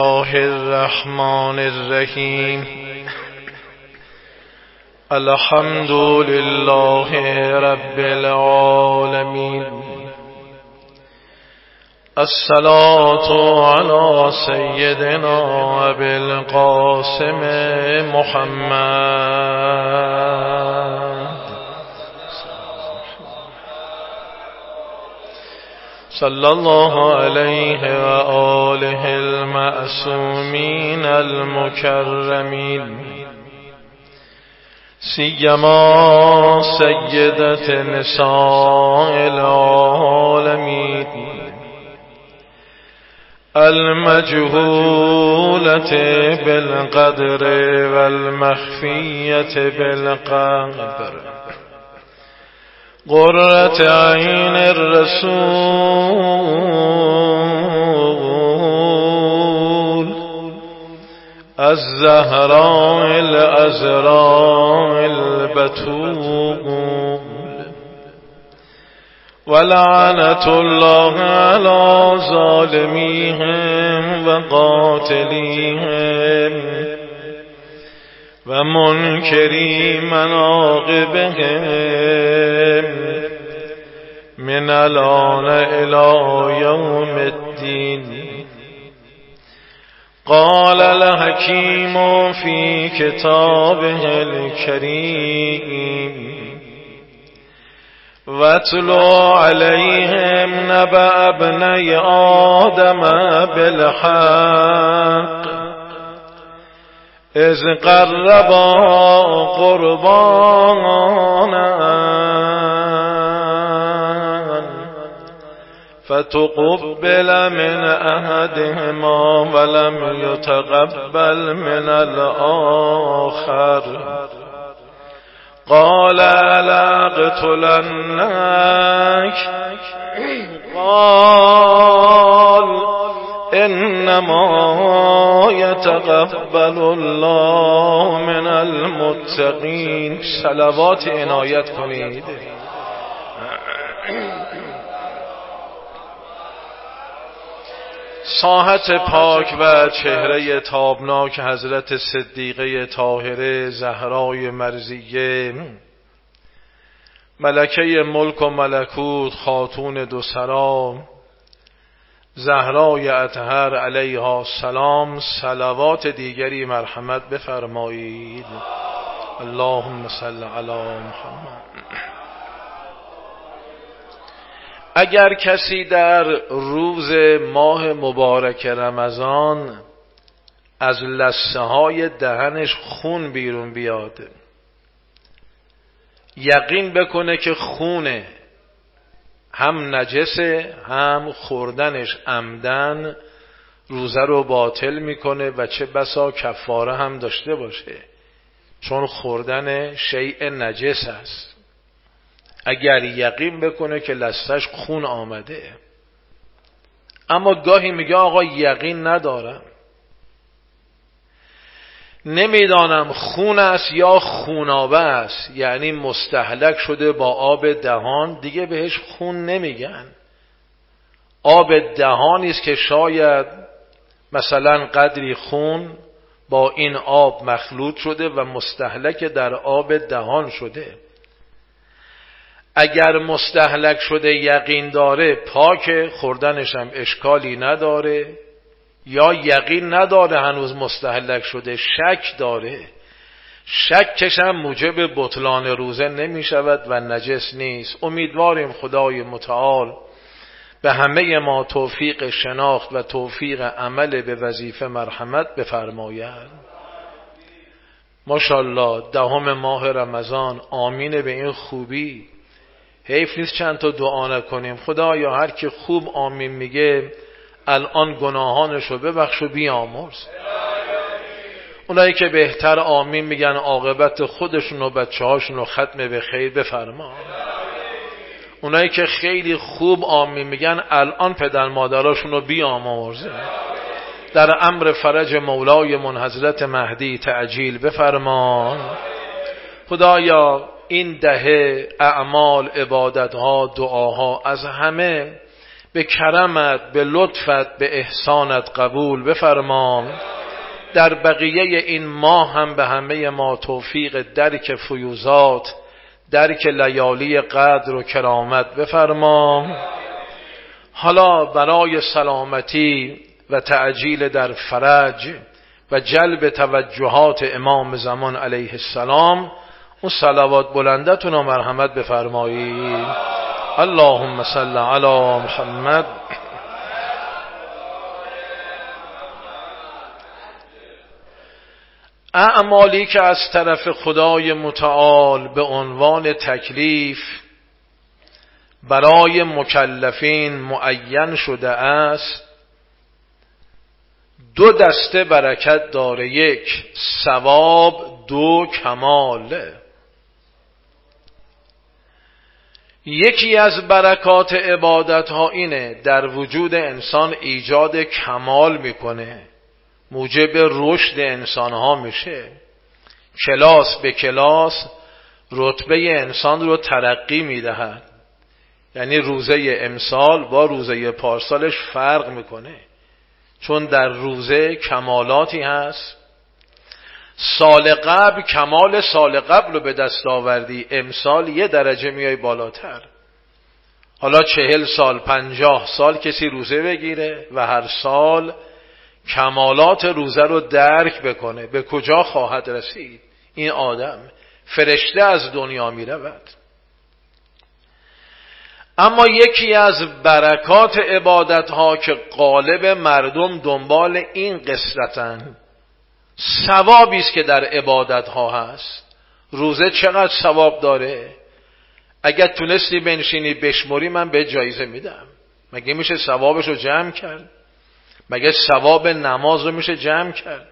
الله الرحمن الرحیم الحمد لله رب العالمین الصلاة علی سیدنا ابی القاسم محمد صلی الله علیه و آله المعصومین المکرمین سیما سیدت نساء العالمین المجهولة بالقدر والمخفية بالقدر قرة عين الرسول الزهراء الأزراء البتول ولعنة الله على ظالميهم وقاتليهم ومنكري مناقبهم من الآن إلى يوم الدين. قال الحكيم في كتابه الكريم واتل عليهم نبأ ابني آدم بالحق إذ قربا قربانا فتقبل من أحدهما ولم يتقبل من الآخر قال لأقتلنك قال إنما يتقبل الله من المتقين. صلوات عنایت کنید. ساحت پاک و چهره تابناک حضرت صدیقه طاهره زهرای مرضیه ملکه ملک و ملکوت خاتون دو سرا زهرای اطهر علیها السلام صلوات دیگری مرحمت بفرمایید. اللهم صل علی محمد. اگر کسی در روز ماه مبارک رمضان از لثه های دهنش خون بیرون بیاد، یقین بکنه که خونه هم نجسه هم خوردنش عمدن روزه رو باطل میکنه و چه بسا کفاره هم داشته باشه، چون خوردن شیء نجس است. اگر یقین بکنه که لثه‌اش خون آمده. اما گاهی میگه آقا یقین ندارم، نمیدانم خون است یا خونابه است، یعنی مستهلک شده با آب دهان، دیگه بهش خون نمیگن. آب دهانی است که شاید مثلا قدری خون با این آب مخلوط شده و مستهلک در آب دهان شده. اگر مستهلک شده یقین داره پاک، خوردنش هم اشکالی نداره، یا یقین نداره هنوز مستهلک شده، شک داره، شکش هم موجب بطلان روزه نمی شود و نجس نیست. امیدواریم خدای متعال به همه ما توفیق شناخت و توفیق عمل به وظیفه مرحمت بفرماید. ماشاءالله 10 ماه رمضان، آمین به این خوبی. حیف نیست چند تا دعا نکنیم. خدایا هر که خوب آمین میگه الان گناهانشو ببخش و بیامرز. اونایی که بهتر آمین میگن عاقبت خودشون و بچه‌هاشون رو ختم به خیر بفرما. اونایی که خیلی خوب آمین میگن الان پدر مادراشون رو بیامرز. در امر فرج مولای من حضرت مهدی تعجیل بفرما. خدایا این دهه اعمال، عبادتها، دعاها از همه به کرمت، به لطفت، به احسانت قبول بفرما. در بقیه این ماه هم به همه ما توفیق درک فیوزات، درک لیالی قدر و کرامت بفرما. حالا برای سلامتی و تعجیل در فرج و جلب توجهات امام زمان علیه السلام اون صلوات بلندتون و مرحمت بفرمایید. اللهم صل علی محمد. اعمالی که از طرف خدای متعال به عنوان تکلیف برای مکلفین معین شده است، دو دسته برکت داره: یک ثواب، دو کمال. یکی از برکات عبادت ها اینه در وجود انسان ایجاد کمال میکنه، موجب رشد انسان ها میشه، کلاس به کلاس رتبه انسان رو ترقی میدهد. یعنی روزه امسال با روزه پارسالش فرق میکنه، چون در روزه کمالاتی هست. سال قبل کمال سال قبل رو به دست آوردی، امسال یه درجه میای بالاتر. حالا 40 سال 50 سال کسی روزه بگیره و هر سال کمالات روزه رو درک بکنه، به کجا خواهد رسید این آدم؟ فرشته از دنیا می رود. اما یکی از برکات عبادت ها که غالب مردم دنبال این قصرتن، ثوابی است که در عبادت ها هست. روزه چقدر ثواب داره؟ اگر تونستی بنشینی بشموری من به جایزه میدم. مگه میشه ثوابش رو جمع کرد؟ مگه ثواب نماز رو میشه جمع کرد؟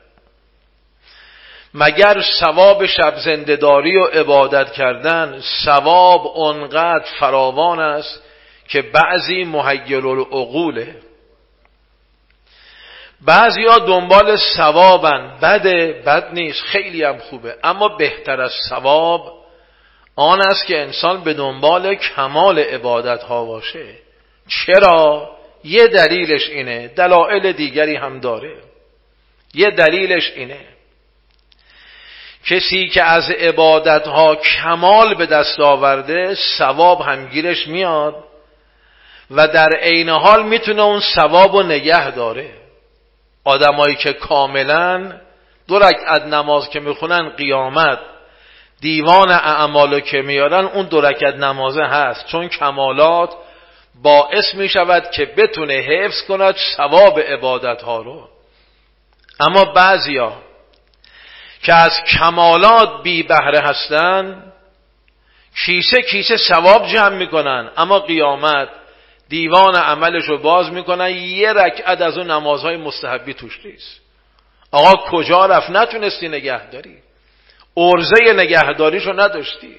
مگر ثواب شب زنده‌داری و عبادت کردن ثواب اونقدر فراوان است که بعضی محیل العقوله. بعضی ها دنبال ثوابن، بد نیست، خیلی هم خوبه، اما بهتر از ثواب آن است که انسان به دنبال کمال عبادت ها باشه. چرا؟ یه دلیلش اینه، دلایل دیگری هم داره. یه دلیلش اینه کسی که از عبادت ها کمال به دست آورده ثواب هم گیرش میاد و در عین حال میتونه اون ثواب رو نگه داره. آدمایی که کاملا 2 رکعت نماز که میخونن قیامت دیوان اعمالو که میارن اون 2 رکعت نمازه هست، چون کمالات باعث میشود که بتونه حفظ کند ثواب عبادت ها رو. اما بعضیا که از کمالات بی بهره هستن کیسه کیسه ثواب جمع میکنن، اما قیامت دیوان عملش رو باز میکنن، 1 رکعت از اون نمازهای مستحبی توش نیست. آقا کجا رفت؟ نتونستی نگه داری، عرضه نگهداریشو نداشتی.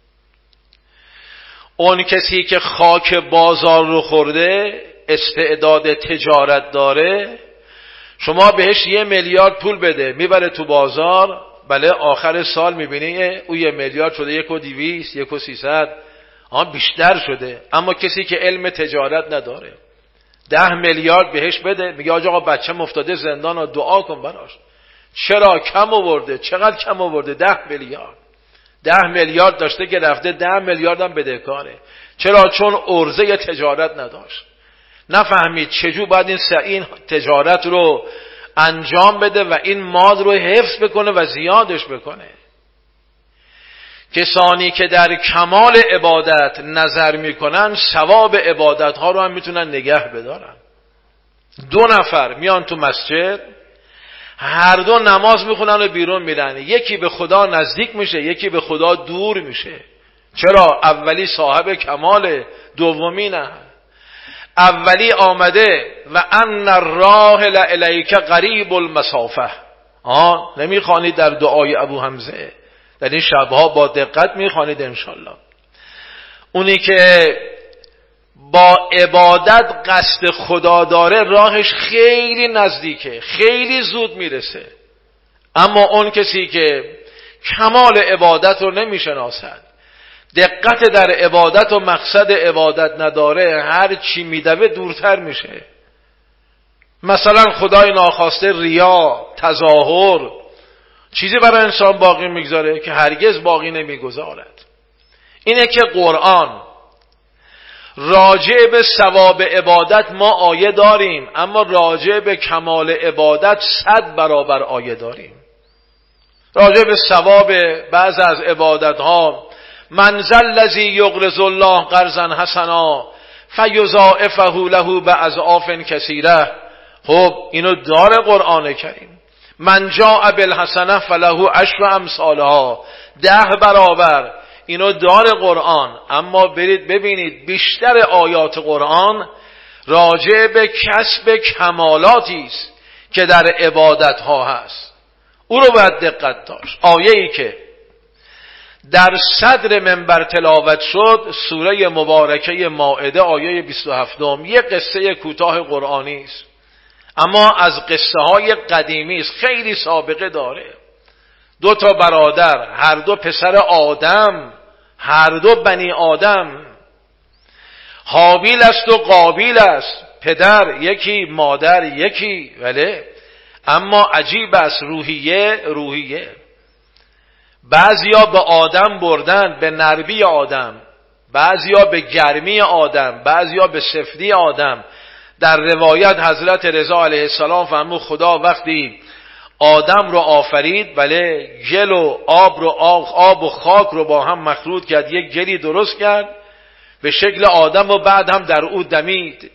اون کسی که خاک بازار رو خورده، استعداد تجارت داره، شما بهش 1 میلیارد پول بده میبره تو بازار، بله آخر سال میبینی او 1 میلیارد شده 1,200 1,300 بیشتر شده. اما کسی که علم تجارت نداره 10 میلیارد بهش بده، میگه آقا بچه‌م افتاده زندان و دعا کن براش. چرا؟ کم آورده. چقدر کم آورده؟ 10 میلیارد. 10 میلیارد داشته که رفته 10 میلیارد هم بدهکاره. چرا؟ چون عرضه تجارت نداشت، نفهمید چجور باید این تجارت رو انجام بده و این مال رو حفظ بکنه و زیادش بکنه. کسانی که در کمال عبادت نظر میکنن ثواب عبادت ها رو هم میتونن نگه بدارن. 2 نفر میان تو مسجد، هر دو نماز میخونن و بیرون میرن، یکی به خدا نزدیک میشه، یکی به خدا دور میشه. چرا؟ اولی صاحب کماله، دومی نه. اولی آمده و ان الراحل الیک قریب المسافه. نمیخوانید در دعای ابو حمزه؟ در این شبها با دقت میخوانید انشالله. اونی که با عبادت قصد خدا داره راهش خیلی نزدیکه، خیلی زود میرسه. اما اون کسی که کمال عبادت رو نمیشناسد، دقت در عبادت و مقصد عبادت نداره، هر چی میدوه دورتر میشه. مثلا خدای ناخواسته ریا، تظاهر، چیزی برای انسان باقی میگذاره که هرگز باقی نمیگذارد. اینه که قرآن راجع به ثواب عبادت ما آیه داریم، اما راجع به کمال عبادت 100 برابر آیه داریم. راجع به ثواب بعض از عبادت ها، من ذا الذی یقرض الله قرضا حسنا فیضاعفه له باضعاف کثیره. خب اینو داره قرآن کریم. من جاء بالحسنه فله عشر امثالها، 10 برابر. اینو داره قرآن. اما برید ببینید بیشتر آیات قرآن راجع به کسب کمالاتی است که در عبادت ها هست. او رو باید دقت داشت. آیه‌ای که در صدر منبر تلاوت شد، سوره مبارکه مائده آیه 27، یک قصه کوتاه قرآنی است، اما از قصه های قدیمی است، خیلی سابقه داره. 2 برادر، هر 2 پسر آدم، هر 2 بنی آدم. حابیل است و قابیل است، پدر یکی مادر یکی، ولی اما عجیب است، روحیه. بعضیا به آدم بردن، به نرمی آدم، بعضیا به گرمی آدم، بعضیا به سفتی آدم. در روایت حضرت رضا علیه السلام فرمود خدا وقتی آدم رو آفرید، بله، گل و آب و خاک رو با هم مخلوط کرد، یک گلی درست کرد به شکل آدم و بعد هم در او دمید.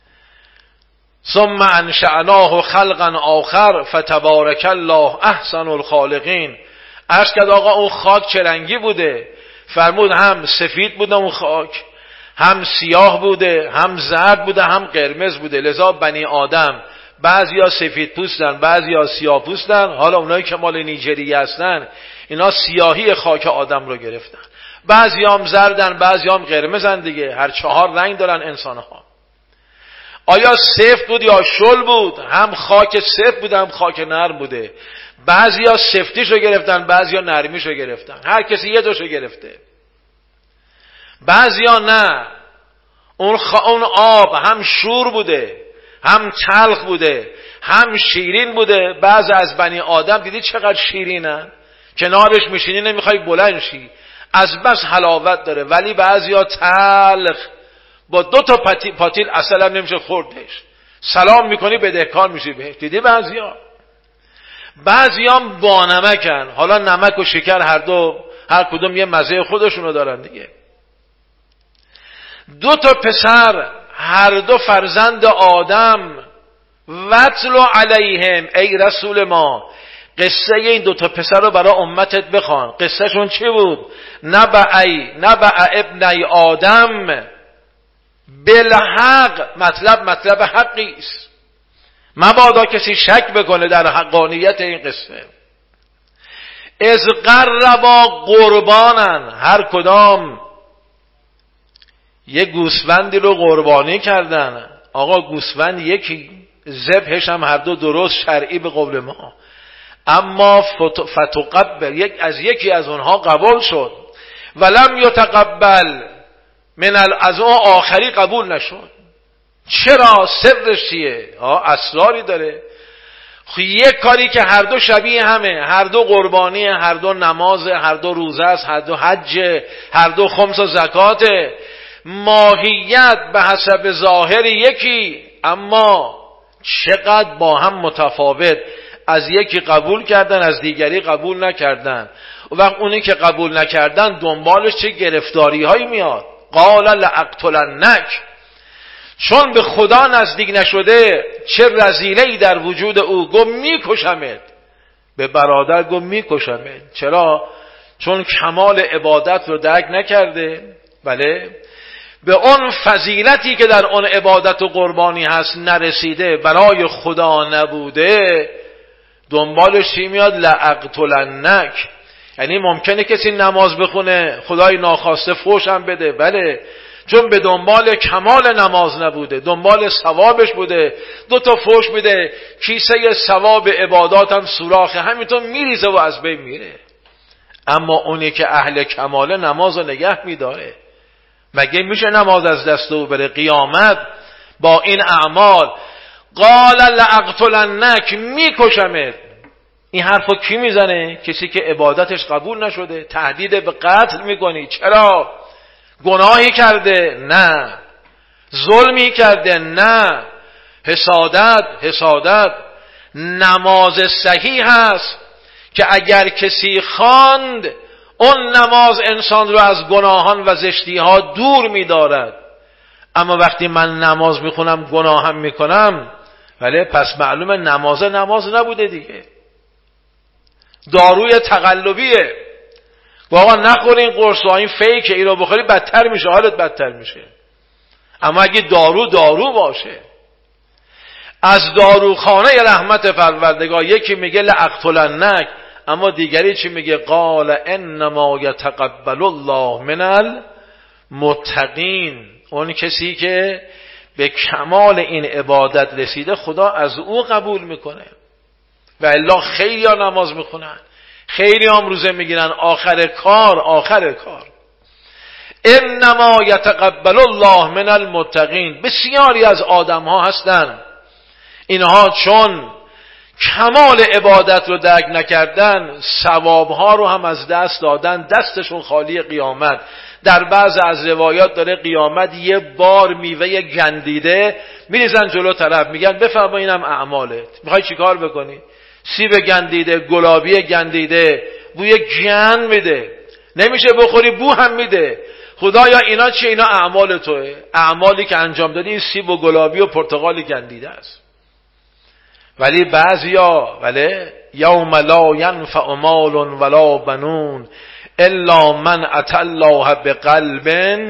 ثم انشأناه خلقا آخر فتبارک الله احسن الخالقین. عرض کرد آقا اون خاک چه رنگی بوده؟ فرمود هم سفید بوده اون خاک، هم سیاه بوده، هم زرد بوده، هم قرمز بوده. لذا بنی آدم بعضیا سفید پوستن، بعضیا سیاه پوستن. حالا اونایی که مال نیجریه هستن اینا سیاهی خاک آدم رو گرفتن. بعضیا هم زردن، بعضیا هم قرمزن دیگه. هر 4 رنگ دارن انسان‌ها. آیا سفت بود یا شل بود؟ هم خاک سفت بوده هم خاک نرم بوده. بعضیا سفتیشو گرفتن، بعضیا نرمیشو گرفتن. هر کسی یه دوشو گرفته. بعضیا نه، اون آب هم شور بوده، هم تلخ بوده، هم شیرین بوده. بعض از بنی آدم دیدی چقدر شیرینن، کنارش میشینی نمیخوای بلند شی، از بس حلاوت داره. ولی بعضیا تلخ، با 2 پاتیل عسل هم نمیشه خوردش، سلام میکنی بدهکار میشی بهش. دیدی بعضیا هم با نمکن. حالا نمک و شکر هر کدوم یه مزه خودشونو دارن دیگه. 2 پسر، هر 2 فرزند آدم. وَاتْلُ علیهم، ای رسول ما قصه این 2 پسر رو برای امتت بخوان. قصه شون چی بود؟ نبع ابنی آدم بالحق. مطلب حقی است، مبادا کسی شک بکنه در حقانیت این قصه. از قربا قربانن، هر کدام یه گوسفندی رو قربانی کردن. آقا گوسفند یکی، ذبحش هم هر 2 درست شرعی به قول ما، اما فتقبل، یکی از اونها قبول شد، ولم یتقبل از اون آخری قبول نشد. چرا؟ سرش چیه؟ اسراری داره. یک کاری که هر 2 شبیه همه، هر 2 قربانی، هر 2 نماز، هر 2 روزه است، هر 2 حج، هر 2 خمس و زکات، ماهیت به حسب ظاهر یکی، اما چقدر با هم متفاوت. از یکی قبول کردن، از دیگری قبول نکردن. و وقت اونی که قبول نکردن دنبالش چه گرفتاری هایی میاد. قال لاقتلنک، چون به خدا نزدیک نشده چه رذیله‌ای در وجود او، گفت میکشمت. به برادر گفت میکشمت. چرا؟ چون کمال عبادت رو درک نکرده. بله، به اون فضیلتی که در اون عبادت و قربانی هست نرسیده، برای خدا نبوده. دنبالش چی میاد؟ لاقتلنک. یعنی ممکنه کسی نماز بخونه خدای ناخواسته فوش هم بده، بله، چون به دنبال کمال نماز نبوده، دنبال ثوابش بوده. 2 فوش میده، کیسه ثواب عبادات هم سوراخه، همینطور میریزه و از بین میره. اما اونی که اهل کماله نماز رو نگه میداره. مگه میشه نماز از دست او بره؟ قیامت با این اعمال قال لاقتلنک، میکشمت. این حرفو کی میزنه؟ کسی که عبادتش قبول نشده. تهدید به قتل میکنی. چرا؟ گناهی کرده؟ نه. ظلمی کرده؟ نه. حسادت. نماز صحیح هست که اگر کسی خواند اون نماز انسان رو از گناهان و زشتی ها دور می‌دارد. اما وقتی من نماز میخونم گناهم میکنم، ولی پس معلومه نماز نبوده دیگه. داروی تقلبیه. واقعا نخوری این قرص ها، این فیکه، این رو بخوری بدتر میشه، حالت بدتر میشه. اما اگه دارو باشه، از داروخانه رحمت پروردگار یکی میگه لاقتلنک، اما دیگری چی میگه؟ قال انما یتقبل الله من المتقین. اون کسی که به کمال این عبادت رسیده خدا از او قبول میکنه. و الا خیلی ها نماز میخونن، خیلی هم روزه میگیرن، آخر کار انما یتقبل الله من المتقین. بسیاری از آدم ها هستن اینها چون کمال عبادت رو درک نکردن، ثوابها رو هم از دست دادن، دستشون خالی قیامت. در بعض از روایات داره قیامت یه بار میوه گندیده میریزن جلو طرف، میگن بفرما اینم اعمالت. میخوای چیکار بکنی؟ سیب گندیده، گلابی گندیده، بوی گند میده، نمیشه بخوری، بو هم میده. خدایا اینا چیه؟ اینا اعمال توه. اعمالی که انجام دادی این سیب و گلابی و پرتقال گندیده است. ولی بعضیا یوم لا ینفع مال ولا بنون الا من اتى الله بقلب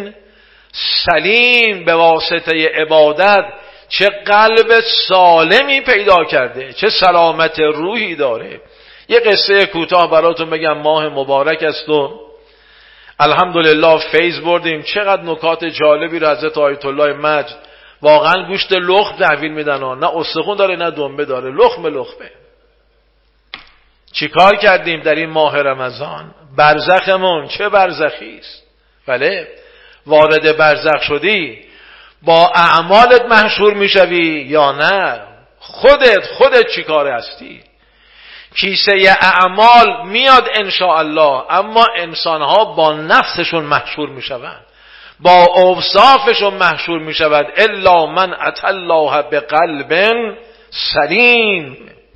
سلیم. به واسطه عبادت چه قلب سالمی پیدا کرده، چه سلامت روحی داره. یه قصه کوتاه براتون بگم. ماه مبارک است و الحمدلله فیض بردیم. چقدر نکات جالبی رو حضرت آیت الله مجد، واقعا گوشت لخم تحویل میدن، نه استخون داره نه دنبه داره، لخمه. چیکار کردیم در این ماه رمضان؟ برزخمون چه برزخی است. بله، وارد برزخ شدی با اعمالت محشور میشوی یا نه؟ خودت چیکار هستی؟ کیسه اعمال میاد انشاءالله، اما انسانها با نفسشون محشور میشوند، با اوصافشون محشور میشود. الا من اتى الله بقلب سلیم.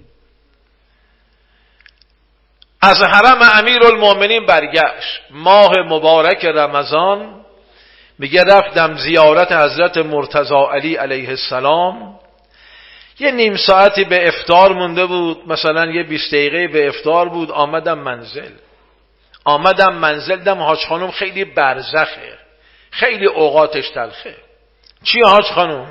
از حرم امیرالمومنین برگشت ماه مبارک رمضان، میگه رفتم زیارت حضرت مرتضی علی علیه السلام. یه نیم ساعتی به افطار مونده بود، مثلا یه 20 دقیقه به افطار بود. آمدم منزل دم حاج خانم خیلی برزخه، خیلی اوقاتش تلخه. چی حاج خانم؟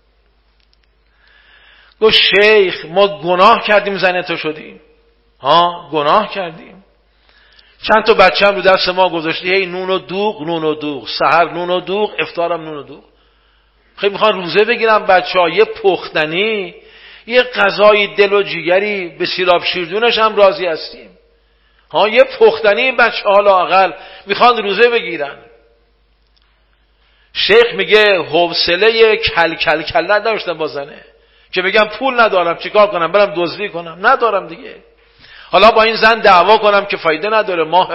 گفت شیخ ما گناه کردیم زن تو شدیم. گناه کردیم. چند تا بچه هم رو دست ما گذاشتی، هی نون و دوغ، سحر نون و دوغ، افطارم نون و دوغ. خیلی میخوان روزه بگیرم بچه ها، یه پختنی، یه غذای دل و جیگری، به سیراب شیردونش هم راضی هستیم. یه پختنی بچه ها لااقل میخوان روزه بگیرن. شیخ میگه حوصله کل نداشتم با زنه که بگم پول ندارم چیکار کنم، برم دزدی کنم، ندارم دیگه. حالا با این زن دعوا کنم که فایده نداره. ماه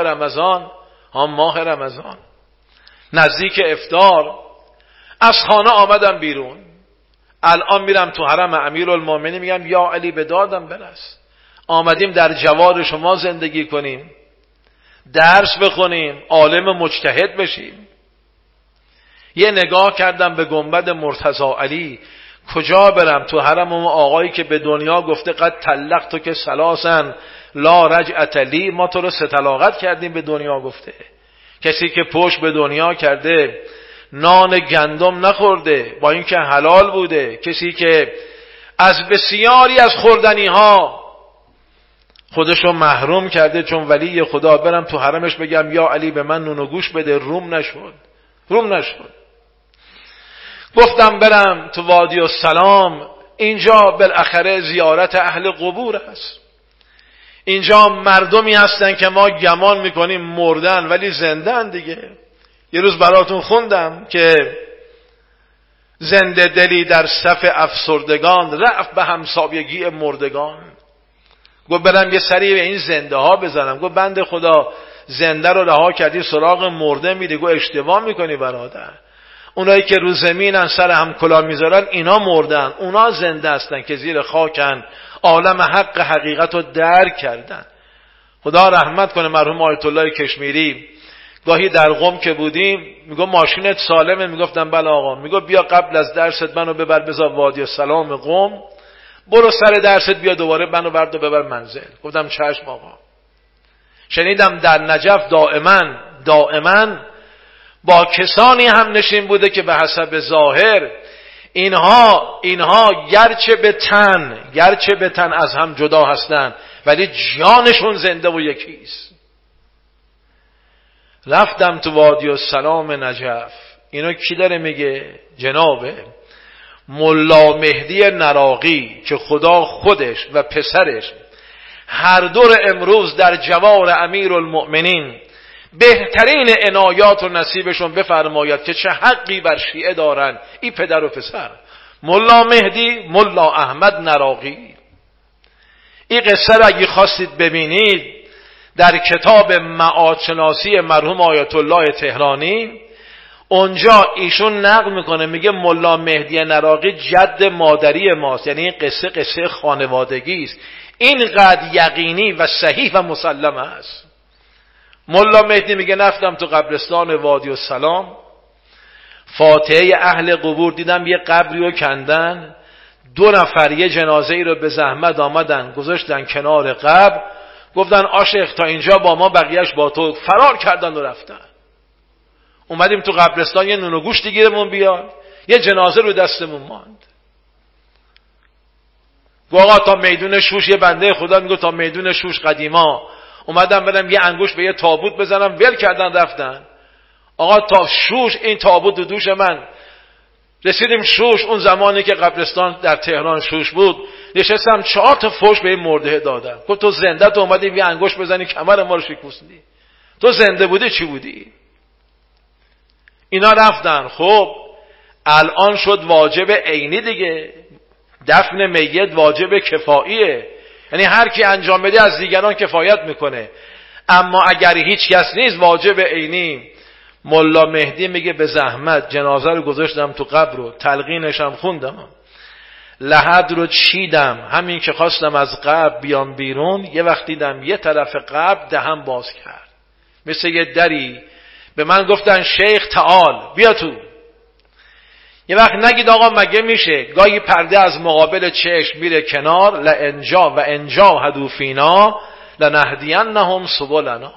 رمضان نزدیک افطار از خانه آمدم بیرون. الان میرم تو حرم امیرالمومنین، میگم یا علی به دادم برس. آمدیم در جوار شما زندگی کنیم، درس بخونیم، عالم مجتهد بشیم. یه نگاه کردم به گنبد مرتضی علی. کجا برم؟ تو حرم اون آقایی که به دنیا گفته قد طلقت که ثلاثا لا رجعت لی، ما تو رو 3 طلاقت کردیم به دنیا گفته. کسی که پشت به دنیا کرده، نان گندم نخورده با اینکه حلال بوده، کسی که از بسیاری از خوردنی ها خودشو محروم کرده چون ولی خدا. برم تو حرمش بگم یا علی به من نون و گوش بده، روم نشد. گفتم برم تو وادی السلام، اینجا بالاخره زیارت اهل قبور است. اینجا مردمی هستن که ما گمان میکنیم مردن ولی زندن دیگه. یه روز براتون خوندم که زنده دلی در صف افسردگان رفت به همسایگی مردگان. گفت برم یه سری به این زنده ها بزنم. گفت بنده خدا زنده رو رها کردی سراغ مرده میری. گفت اشتباه میکنی برادر. اونایی که رو زمینن سر هم کلاه میذارن اینا مردن، اونا زنده هستن که زیر خاکن، عالم حق حقیقت رو درک کردن. خدا رحمت کنه مرحوم آیت الله کشمیری. گاهی در قم که بودیم میگو ماشینت سالمه؟ میگفتم بله آقا. میگو بیا قبل از درست منو ببر بذار وادی السلام قم، برو سر درست بیا دوباره منو برد و ببر منزل. گفتم چشم آقا. شنیدم در نجف دائما با کسانی هم نشین بوده که به حسب ظاهر اینها گرچه به تن از هم جدا هستن ولی جانشون زنده و یکیست. رفتم تو وادی السلام نجف. اینو کی داره میگه؟ جناب ملا مهدی نراقی که خدا خودش و پسرش هر دور امروز در جوار امیرالمؤمنین بهترین عنایات و نصیبشون بفرماید که چه حقی بر شیعه دارن این پدر و پسر. ملا مهدی، ملا احمد نراقی. این قصه را اگه خواستید ببینید در کتاب معادشناسی مرحوم آیت الله تهرانی، اونجا ایشون نقل میکنه، میگه ملا مهدی نراقی جد مادری ماست. یعنی این قصه خانوادگی است. اینقدر یقینی و صحیح و مسلم است. ملا مهدی میگه رفتم تو قبرستان وادی السلام، فاتحه اهل قبور دیدم، یه قبری رو کندن، 2 نفر یه جنازه ای رو به زحمت آمدن گذاشتن کنار قبر، گفتن عاشق تا اینجا با ما بقیهش با تو. فرار کردن و رفتن. اومدیم تو قبرستان یه نون و گوشت گیرمون بیاد، یه جنازه رو دستمون ماند. گفت آقا تا میدون شوش، یه بنده خدا میگه تا میدون شوش قدیما اومدم برم یه انگوش به یه تابوت بزنم، ول کردن رفتن. آقا تا شوش این تابوت دوش من. رسیدیم شوش، اون زمانی که قبرستان در تهران شوش بود، نشستم 4 تا فوش به این مرده دادم. گفت تو زنده تو اومدی یه انگوش بزنی کمر ما رو شکوندی، تو زنده بودی چی بودی؟ اینا رفتن. خب الان شد واجب عینی دیگه، دفن میت واجب کفاییه، یعنی هر کی انجام بده از دیگران کفایت میکنه. اما اگر هیچ کس نیست واجب عینی. ملا مهدی میگه به زحمت جنازه رو گذاشتم تو قبر رو تلقینشم خوندم، لحد رو چیدم، همین که خواستم از قبر بیام بیرون یه وقت دیدم یه طرف قبر دهن باز کرد مثل یه دری. به من گفتن شیخ تعال بیا تو. یه وقت نگید آقا مگه میشه، گاهی پرده از مقابل چشم میره کنار، لانجا و انجا هدوفینا لنهدینهم سبلنا.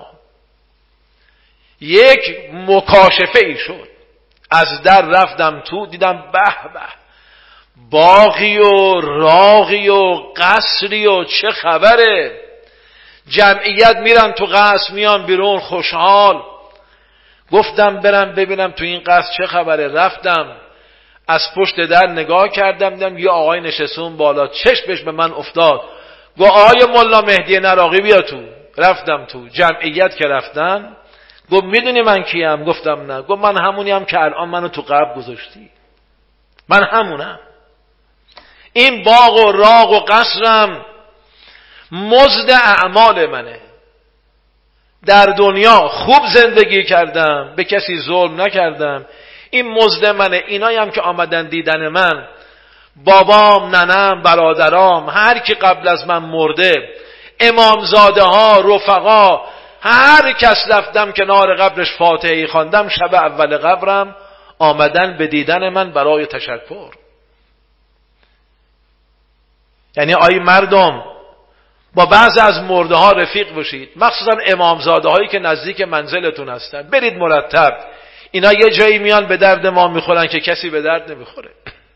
یک مکاشفه ای شد. از در رفتم تو، دیدم به به باغی و راغی و قصری و چه خبره. جمعیت میرن تو قصر میان بیرون خوشحال. گفتم برم ببینم تو این قصر چه خبره. رفتم از پشت در نگاه کردم، دیدم یه آقای نشستون بالا، چشمش به من افتاد. گفت آقای ملا مهدی نراقی بیا تو. رفتم تو. جمعیت که رفتن گفت میدونی من کیم؟ گفتم نه. گفت من همونیم که الان منو تو قبر گذاشتی، من همونم. این باغ و راغ و قصرم مزد اعمال منه. در دنیا خوب زندگی کردم، به کسی ظلم نکردم، این مزد منه. اینایم که آمدن دیدن من، بابام، ننم، برادرام، هر کی قبل از من مرده، امامزاده ها، رفقا، هر کس رفتم کنار قبرش فاتحه‌ای خواندم، شب اول قبرم آمدن به دیدن من برای تشکر. یعنی آی مردم با بعض از مرده ها رفیق باشید، مخصوصا امامزاده هایی که نزدیک منزلتون هستن، برید مرتب. اینا یه جایی میان به درد ما میخورن که کسی به درد نمیخوره.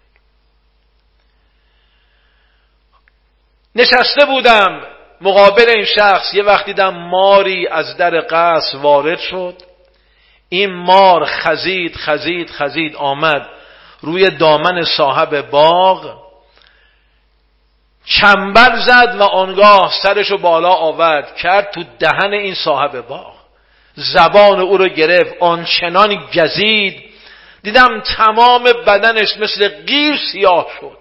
نشسته بودم مقابل این شخص، یه وقت دیدم ماری از در قصر وارد شد. این مار خزید خزید خزید آمد روی دامن صاحب باغ، چنبر زد و آنگاه سرشو بالا آورد کرد تو دهن این صاحب باغ، زبان او رو گرفت، آنچنان گزید دیدم تمام بدنش مثل قیر سیاه شد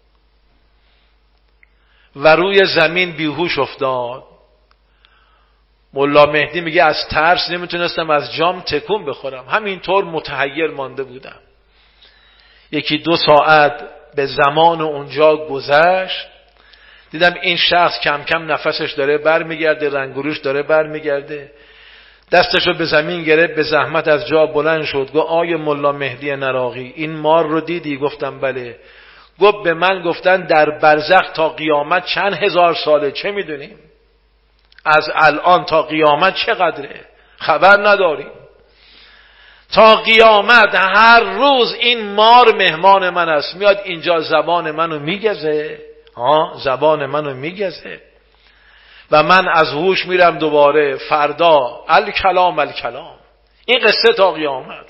و روی زمین بیهوش افتاد. ملا مهدی میگه از ترس نمیتونستم از جام تکون بخورم، همینطور متحیر مانده بودم. 1-2 ساعت به زمان اونجا گذشت، دیدم این شخص کم کم نفسش داره برمیگرده، رنگ و روش داره برمیگرده، دستشو به زمین گرفت، به زحمت از جا بلند شد. گفت آیه ملا مهدی نراقی این مار رو دیدی؟ گفتم بله. گفت به من گفتن در برزخ تا قیامت چند هزار ساله، چه میدونیم از الان تا قیامت چقدره؟ خبر نداریم. تا قیامت هر روز این مار مهمان من است، میاد اینجا زبان منو میگزه، زبان منو میگزه و من از هوش میرم دوباره. فردا الکلام الکلام. این قصه تا قیامت.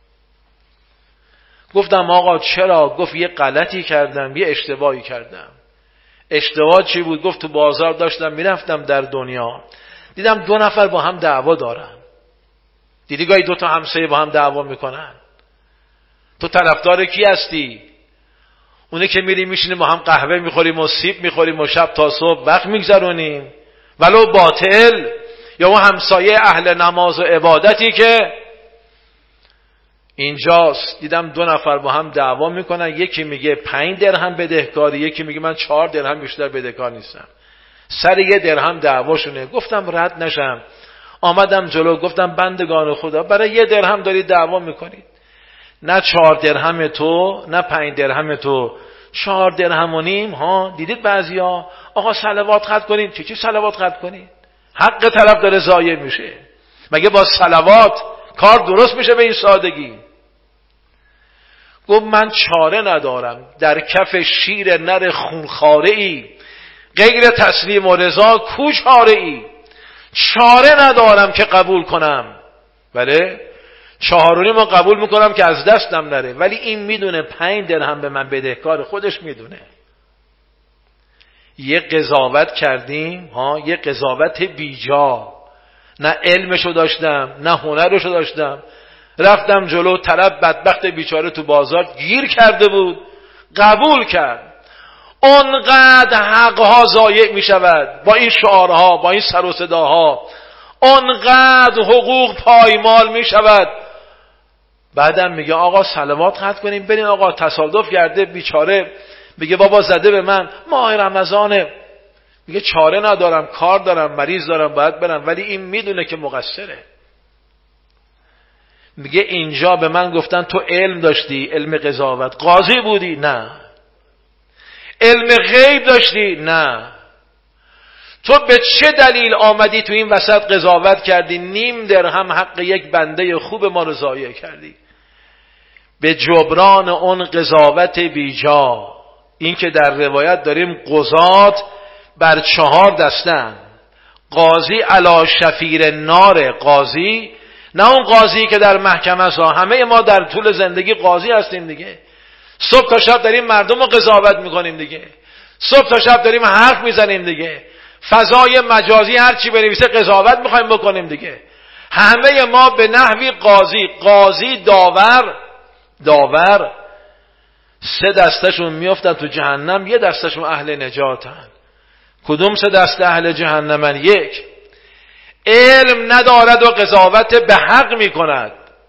گفتم آقا چرا؟ گفت یه غلطی کردم، یه اشتباهی کردم. اشتباه چی بود؟ گفت تو بازار داشتم میرفتم در دنیا، دیدم 2 نفر با هم دعوا دارن. دیدی گاهی 2 تا همسایه با هم دعوا میکنن؟ تو طرفدار کی هستی؟ اونه که میریم میشینیم با هم قهوه میخوریم و سیب میخوریم و شب تا صبح وقت میگذرونیم ولو باطل، یا اون همسایه اهل نماز و عبادتی که اینجاست؟ دیدم 2 نفر با هم دعوا میکنن، یکی میگه 5 درهم بدهکاری، یکی میگه من 4 درهم بیشتر بدهکار نیستم. سر 1 درهم دعواشونه. گفتم رد نشم، آمدم جلو گفتم بندگان خدا برای 1 درهم دارید دعوا میکنید، نه 4 درهم تو نه 5 درهم تو، 4 درهم و نیم. دیدید بعضیا آقا صلوات ختم کنین. چی صلوات ختم کنین؟ حق طرف داره ضایع میشه. مگه با صلوات کار درست میشه به این سادگی؟ گفت من چاره ندارم، در کف شیر نر خونخواره ای غیر تسلیم و رضا کو چاره ای؟ چاره ندارم که قبول کنم. بله 4.5 قبول میکنم که از دستم نره، ولی این میدونه 5 درهم به من بدهکار، خودش میدونه. یه قضاوت کردیم، یه قضاوت بیجا. نه علمشو داشتم نه هنرشو داشتم. رفتم جلو، طرف بدبخت بیچاره تو بازار گیر کرده بود، قبول کرد. اونقدر حقها ضایع می شود با این شعارها، با این سر و صداها، اونقدر حقوق پایمال می شود. بعدم میگه آقا صلوات ختم کنیم بریم. آقا تصادف کرده بیچاره، میگه بابا زده به من، ماه رمضانه، میگه چاره ندارم، کار دارم، مریض دارم، باید برم، ولی این میدونه که مقصره. میگه اینجا به من گفتن تو علم داشتی، علم قضاوت، قاضی بودی؟ نه. علم غیب داشتی؟ نه. تو به چه دلیل آمدی تو این وسط قضاوت کردی؟ 0.5 درهم حق یک بنده خوب ما رو ضایع کردی. به جبران اون قضاوت بیجا، این که در روایت داریم قضات بر 4 دستن. قاضی علی شفیر نار، قاضی نه اون قاضی که در محکمه است. همه ما در طول زندگی قاضی هستیم دیگه. صبح تا شب داریم مردم رو قضاوت میکنیم دیگه. صبح تا شب داریم حرف میزنیم دیگه. فضای مجازی هر چی بنویسه قضاوت میخوایم بکنیم دیگه. همه ما به نحوی قاضی داور 3 دستشون میافتن تو جهنم، 1 دستشون اهل نجاتن. کدوم 3 دسته اهل جهنمن؟ 1 علم ندارد و قضاوت به حق میکند،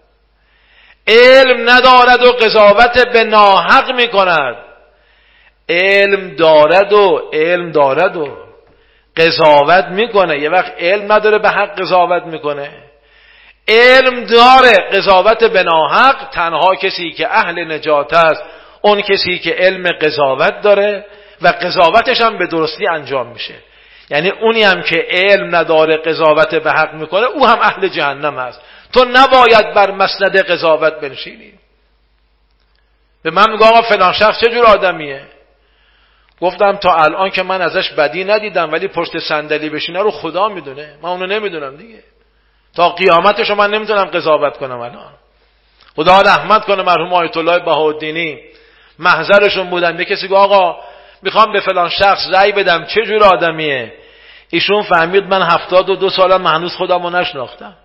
علم ندارد و قضاوت به ناحق میکند. علم دارد و قضاوت میکنه. یه وقت علم نداره به حق قضاوت میکنه، علم داره قضاوت به ناحق. تنها کسی که اهل نجات است اون کسی که علم قضاوت داره و قضاوتش هم به درستی انجام میشه. یعنی اونی هم که علم نداره قضاوت به حق میکنه او هم اهل جهنم است. تو نباید بر مسند قضاوت بنشینی. به من میگه آقا فلان شخص چه جور آدمیه؟ گفتم تا الان که من ازش بدی ندیدم، ولی پشت صندلی بشینه رو خدا میدونه، من اونو نمیدونم دیگه. تا قیامتش من نمیتونم قضاوت کنم. الان خدا رحمت کنه مرحوم آیت الله بهاءالدینی، محضرشون بودن. به کسی گفت آقا میخوام به فلان شخص رأی بدم چه جور آدمیه. ایشون فهمید من 72 سالم هنوز خودمو نشناختم.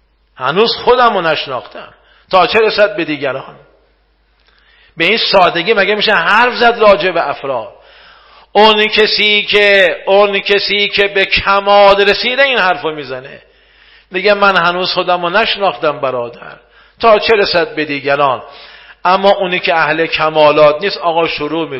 تا چه رسد به دیگران. به این سادگی مگه میشه حرف زد راجع به افراد؟ اون کسی که به کمال رسیده این حرفو میزنه، میگه من هنوز خودمو نشناختم برادر، تا چه رسد به دیگران. اما اونی که اهل کمالات نیست، آقا شروع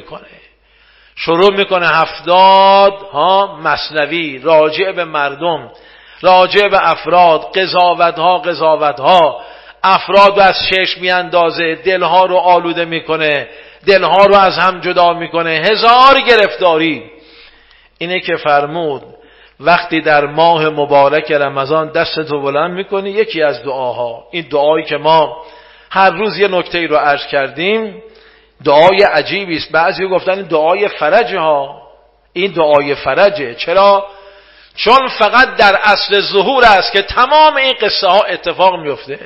میکنه 70 مثنوی راجع به مردم، راجع به افراد، قضاوت ها، افراد رو از چشم میاندازه، دلها رو آلوده میکنه، دلها رو از هم جدا میکنه، هزار گرفتاری. اینه که فرمود وقتی در ماه مبارک رمضان دستتو بلند میکنی، یکی از دعاها، این دعایی که ما هر روز یه نکته رو عرض کردیم، دعای عجیبی است. بعضی گفتن دعای فرجه ها، این دعای فرجه. چرا؟ چون فقط در اصل ظهور است که تمام این قصه ها اتفاق میفته.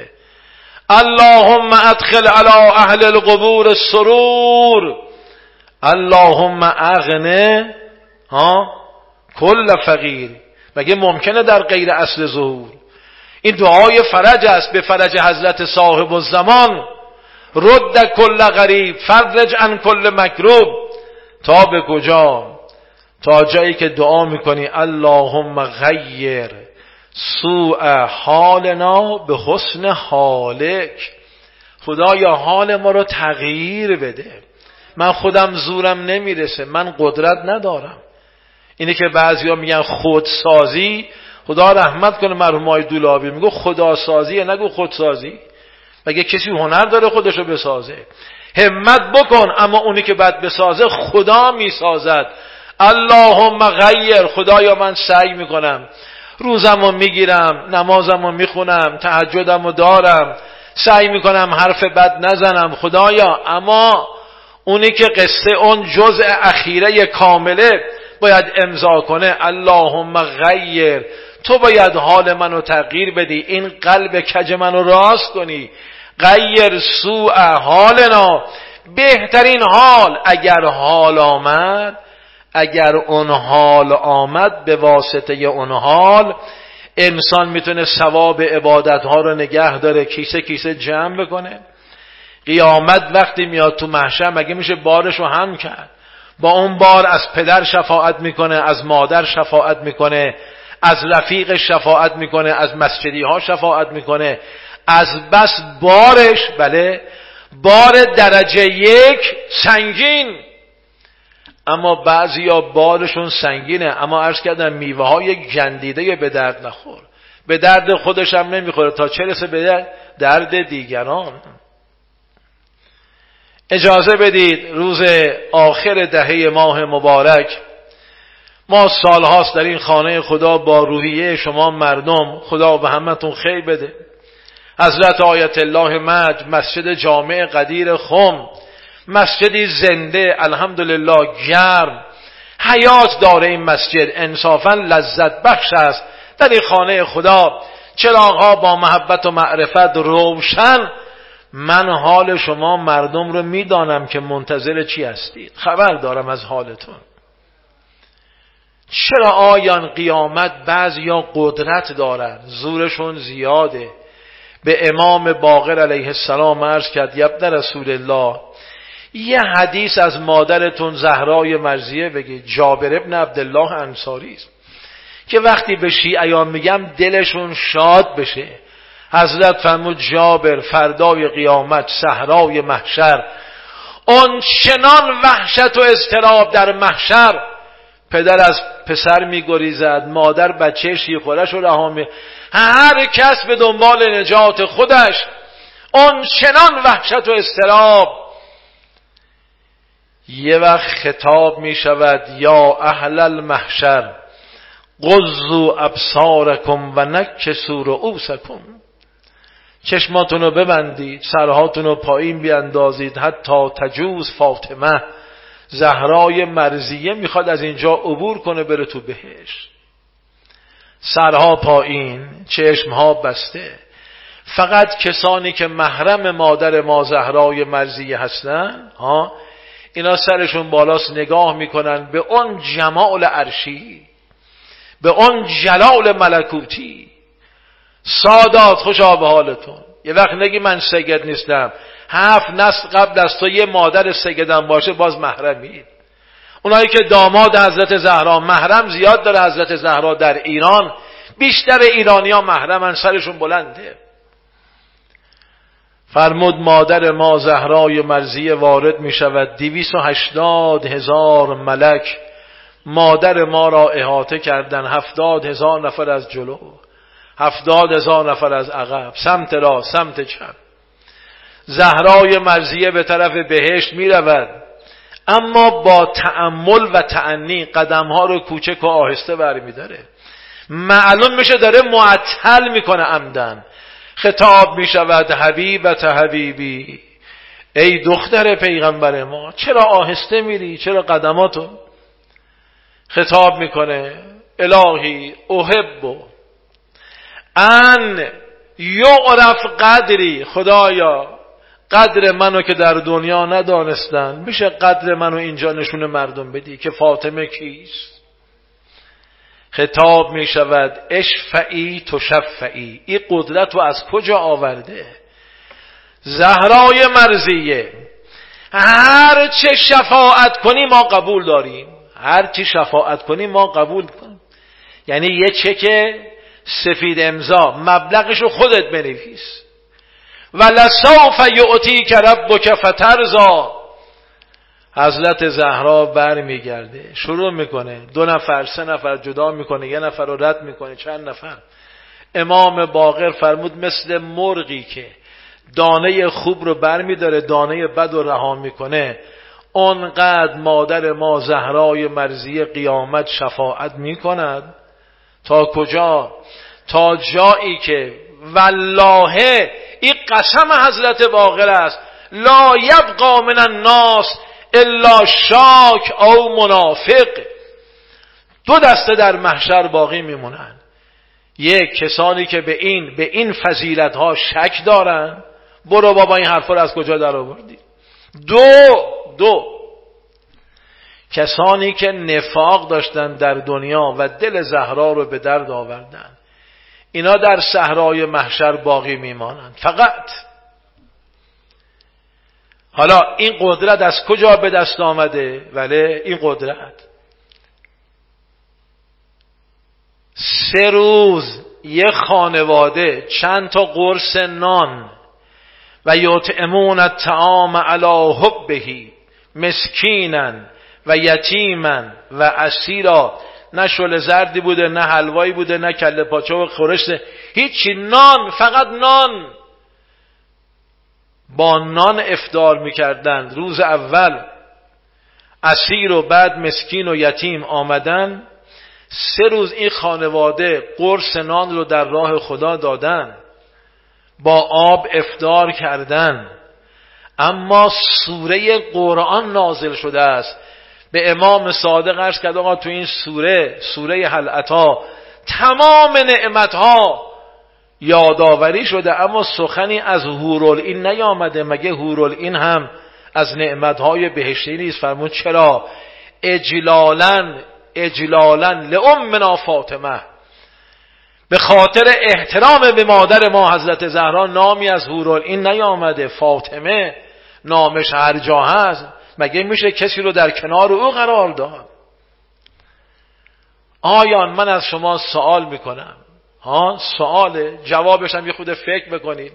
اللهم ادخل علی اهل القبور السرور، اللهم اغنه کل فقیر. مگه ممکنه در غیر اصل ظهور؟ این دعای فرج است، به فرج حضرت صاحب الزمان. رد کل غریب فرج عن کل مکروب. تا به کجا؟ تا جایی که دعا میکنی اللهم غیر سوء حالنا به حسن حالک. خدایا حال ما رو تغییر بده. من خودم زورم نمیرسه، من قدرت ندارم. اینه که بعضیا میگن خودسازی. خدا رحمت کنه مرحوم آقای دولابی، میگه خداسازی، نگو خودسازی. مگه کسی هنر داره خودشو بسازه؟ همت بکن، اما اونی که بعد بسازه خدا میسازد. اللهم غیر. خدایا من سعی میکنم، روزمو میگیرم، نمازمو میخونم، تهجدمو دارم، سعی میکنم حرف بد نزنم خدایا، اما اونی که قصه اون جزء اخیره کامله باید امضا کنه اللهم غیر. تو باید حال منو تغییر بدی، این قلب کج منو راست کنی. غیر سوء حالنا، بهترین حال. اگر اون حال آمد، به واسطه اون حال انسان میتونه ثواب عبادت ها رو نگه داره، کیسه جمع بکنه. قیامت وقتی میاد تو محشر، مگه میشه بارش رو هم کرد؟ با اون بار از پدر شفاعت میکنه، از مادر شفاعت میکنه، از رفیق شفاعت میکنه، از مسجدی ها شفاعت میکنه. از بس بارش، بله، بار درجه 1 سنگین. اما بعضیا بارشون سنگینه، اما عرض کردم میوه های گندیده به درد نخور. به درد خودش هم نمیخوره، تا چه رسه به درد دیگران. اجازه بدید روز آخر دهه ماه مبارک، ما سالهاست در این خانه خدا با روحیه شما مردم، خدا به همتون خیر بده. حضرت آیت الله مجد مسجد جامع قدیر خم، مسجدی زنده الحمدلله، گرم، حیات داره این مسجد، انصافا لذت بخش است. در این خانه خدا چراغ‌ها با محبت و معرفت روشن. من حال شما مردم رو میدانم که منتظر چی هستید، خبر دارم از حالتون. چرا آیان قیامت بعضیا قدرت دارن، زورشون زیاده. به امام باقر علیه السلام عرض کرد یبن رسول الله، یه حدیث از مادرتون زهرای مرضیه بگید. جابر ابن عبدالله انصاری است که وقتی به شیعیان میگم دلشون شاد بشه. حضرت فرمود جابر فردای قیامت صحرای محشر، اون چنان وحشت و اضطراب در محشر، پدر از پسر میگریزد، مادر بچه شیرخورش رو رها می، هر کس به دنبال نجات خودش. اون چنان وحشت و اضطراب. یه وقت خطاب می شود یا اهل المحشر غضوا ابصارکم و نکسوا رؤوسکم. چشماتون رو ببندید، سرهاتون رو پایین بیاندازید، حتی تجوز فاطمه زهرای مرضیه میخواد از اینجا عبور کنه بره تو بهشت. سرها پایین، چشمها بسته. فقط کسانی که محرم مادر ما زهرای مرضیه هستن اینا سرشون بالاست، نگاه میکنن به اون جمال عرشی، به اون جلال ملکوتی. سادات خوشا به حالتون. یه وقت نگی من سید نیستم، 7 نسل قبل از تو یه مادر سیدم باشه باز محرمید. اونایی که داماد حضرت زهرا، محرم زیاد داره حضرت زهرا در ایران، بیشتر ایرانی ها محرمن، سرشون بلنده. فرمود مادر ما زهرای مرضیه وارد می شود، 280,000 ملک مادر ما را احاطه کردن، 70,000 نفر از جلو، 70,000 نفر از عقب، سمت راست سمت چپ. زهرای مرضیه به طرف بهشت می رود، اما با تأمل و تأنی قدمها رو کوچک و آهسته برمی داره. معلوم میشه داره معطل میکنه عمدن. خطاب میشود حبیبت حبیبی، ای دختر پیغمبر ما، چرا آهسته میری؟ چرا قدماتو؟ خطاب میکنه الهی احب ان یعرف قدری، خدایا قدر منو که در دنیا ندانستن، میشه قدر منو اینجا نشون مردم بدی که فاطمه کیست؟ خطاب می شود اشفعی تشفعی. این قدرت رو از کجا آورده؟ زهرای مرضیه هر چه شفاعت کنی ما قبول داریم، هر چه شفاعت کنی ما قبول کنیم. یعنی یه چک سفید امضا، مبلغشو خودت بنویس. ولسوف یعطیک ربک فترضی. حضرت زهرا بر میگرده، شروع میکنه 2 نفر 3 نفر جدا میکنه، 1 نفر رو رد میکنه، چند نفر. امام باقر فرمود مثل مرغی که دانه خوب رو بر میداره دانه بد رو رها میکنه، اونقدر مادر ما زهرای مرضیه قیامت شفاعت میکند. تا کجا؟ تا جایی که والله این قسم حضرت باقر است، لا یبقى من الناس الا شاک او منافق. 2 دسته در محشر باقی میمونن. یک، کسانی که به این فضیلت ها شک دارن، برو بابا این حرفا رو از کجا در آوردی. 2 کسانی که نفاق داشتن در دنیا و دل زهرا رو به درد آوردن، اینا در صحرای محشر باقی میمانند. فقط حالا این قدرت از کجا به دست آمده؟ ولی این قدرت 3 روز یه خانواده چند تا قرص نان و یطعمون الطعام علی حبه مسکینا و یتیما و اسیرا، نه شل زردی بوده، نه حلوایی بوده، نه کله پاچه و خورش، هیچی، نان، فقط نان. با نان افطار میکردن. روز اول اسیر و بعد مسکین و یتیم آمدن. 3 روز این خانواده قرص نان رو در راه خدا دادن، با آب افطار کردن. اما سوره قرآن نازل شده است. به امام صادق عرض کرد آقا تو این سوره هل اتی تمام نعمتها یادآوری شده، اما سخنی از حورالعین نیامده. مگه حورالعین هم از نعمتهای بهشتی نیست؟ فرمود چرا؟ اجلالا لامنا فاطمه، به خاطر احترام به مادر ما حضرت زهرا نامی از حورالعین نیامده. فاطمه نامش هر جا هست، مگه میشه کسی رو در کنار او قرار داد؟ آیان من از شما سوال میکنم، سوال جوابش هم یه خود فکر بکنید.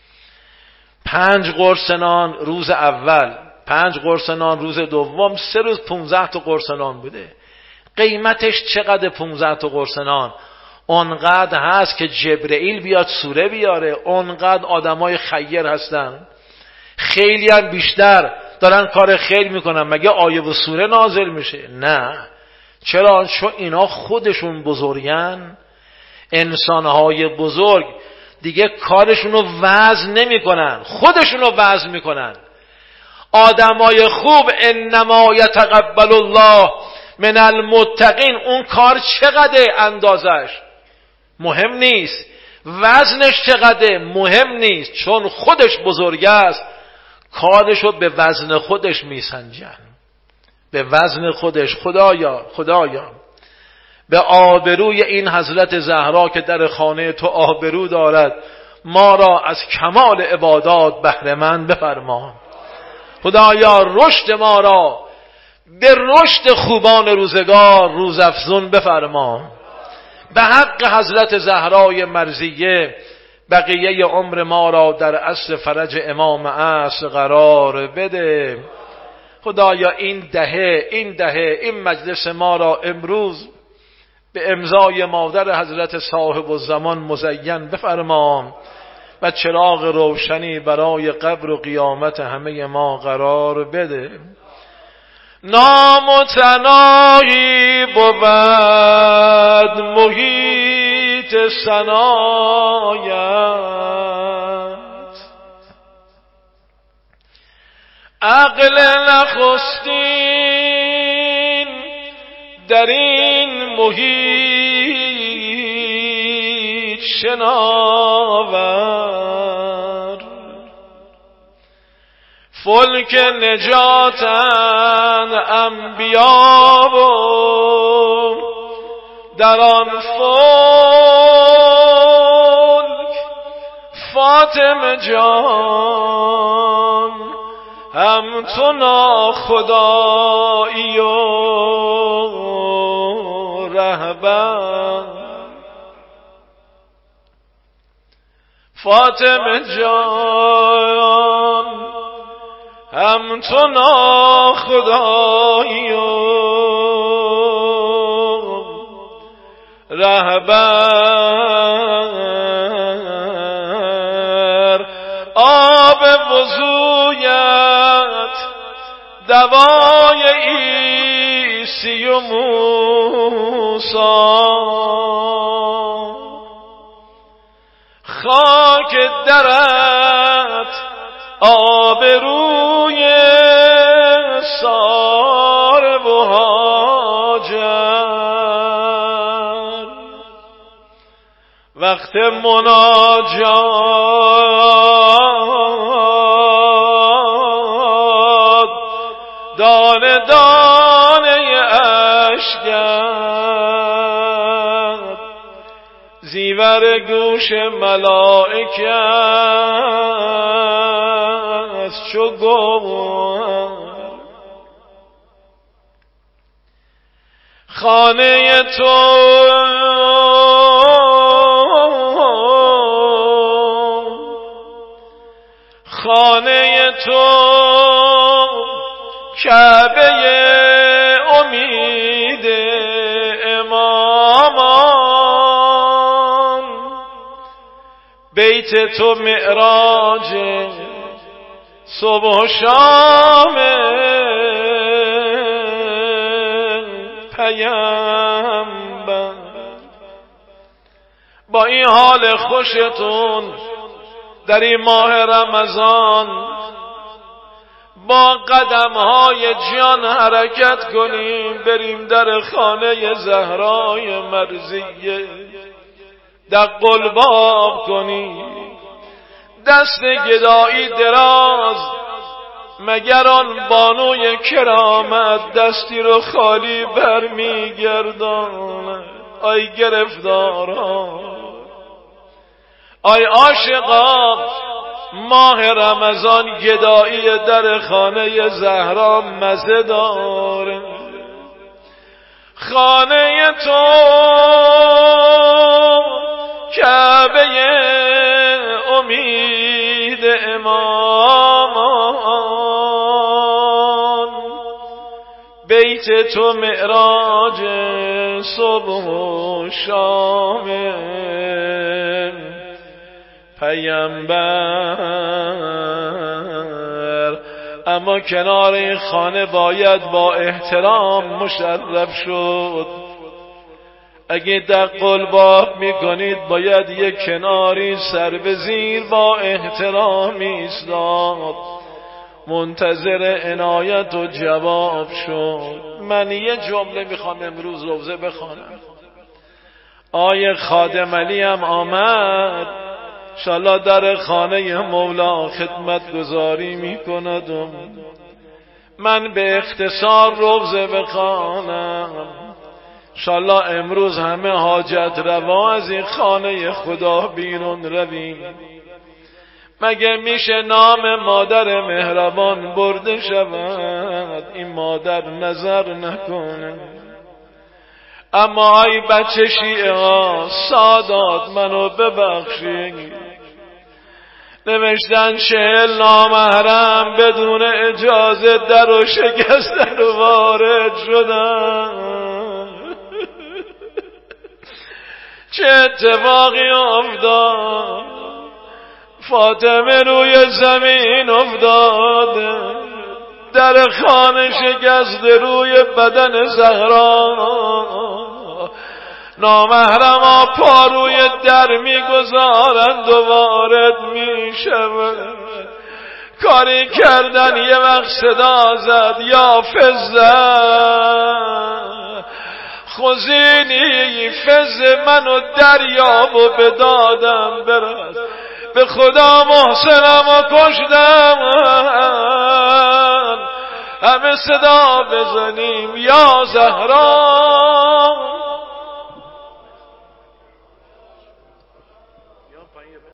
5 قرص نان روز اول، 5 قرص نان روز دوم، 3 روز 15 تا قرص نان بوده. قیمتش چقدر 15 تا قرص نان؟ اونقدر هست که جبرئیل بیاد سوره بیاره. اونقدر آدمای خیر هستن، خیلی هم بیشتر دارن کار خیر میکنن. مگه آیه و سوره نازل میشه؟ نه. چرا؟ چون اینا خودشون بزرگن. انسانهای بزرگ دیگه کارشونو وزن نمی کنن، خودشونو وزن میکنن. آدمای خوب انما یتقبل الله من المتقین، اون کار چقدر اندازش مهم نیست، وزنش چقدر مهم نیست، چون خودش بزرگ است کارشو به وزن خودش میسنجن، به وزن خودش. خدایا به آبروی این حضرت زهرا که در خانه تو آبرو دارد ما را از کمال عبادات بهره مند بفرما. خدایا رشد ما را به رشد خوبان روزگار روزافزون بفرما. به حق حضرت زهرای مرضیه بقیه عمر ما را در عصر فرج امام عصر قرار بده. خدایا این دهه این مجلس ما را امروز به امضای مادر حضرت صاحب الزمان مزین بفرما و چراغ روشنی برای قبر و قیامت همه ما قرار بده. نامتناهی بود محیط ثنایت، عقل نخستین در این محیط شناور. فلک نجاتن انبیا و در آن فلک فاطمه جان هم تو ناخدایی و رهبر. فاطمه جان هم تو ناخدایی و رهبر. آب وضویت دوای عیسی و موسی، خاک درت آبروی سارو و هاجر. وقت مناجات دانه دانه اشکت زیور گوش ملائکت چو گوهر. خانه تو کعبه امید امامان، بیت تو معراج صبح و شام پیامبر. با این حال خوشتون در این ماه رمضان با قدم‌های جان حرکت کنیم، بریم در خانه زهرای مرضیه دق الباب کنیم. دست گدایی دراز، مگر آن بانوی کرامت دستی رو خالی برمیگرداند؟ آی گرفتاران، آی عاشقان، ماه رمضان گدایی در خانه زهرا مزه داره. خانه تو کعبه امید امامان، بیت تو معراج صبح و شام پیامبر. اما کنار این خانه باید با احترام مشرف شد. اگه دق الباب میکنید باید یک کناری سر به زیر با احترام ایستاد، منتظر عنایت و جواب شد. من یه جمله میخوام امروز روزه بخوانم. آیه خادم علی هم آمد انشالله در خانه مولا خدمت گذاری می کند. من به اختصار روزه بخوانم. انشالله امروز همه حاجت روا از این خانه خدا بیرون رویم. مگه میشه نام مادر مهربان برده شود این مادر نظر نکنه؟ اما ای بچه شیعه ها سادات منو ببخشید، نوشتن 40 نامحرم بدون اجازه در و شکستن و وارد شدن. چه اتفاقی افتاد؟ فاطمه روی زمین افتاده، در خانه شکسته روی بدن زهرا. نامحرما پا روی در میگذارند و وارد میشوند. کاری کردن یه وقت صدا زد یا فزه خزینی فز منو دریاب و به دادم برد. به خدا محسنم و کشتم. همه صدا بزنیم یا زهرا.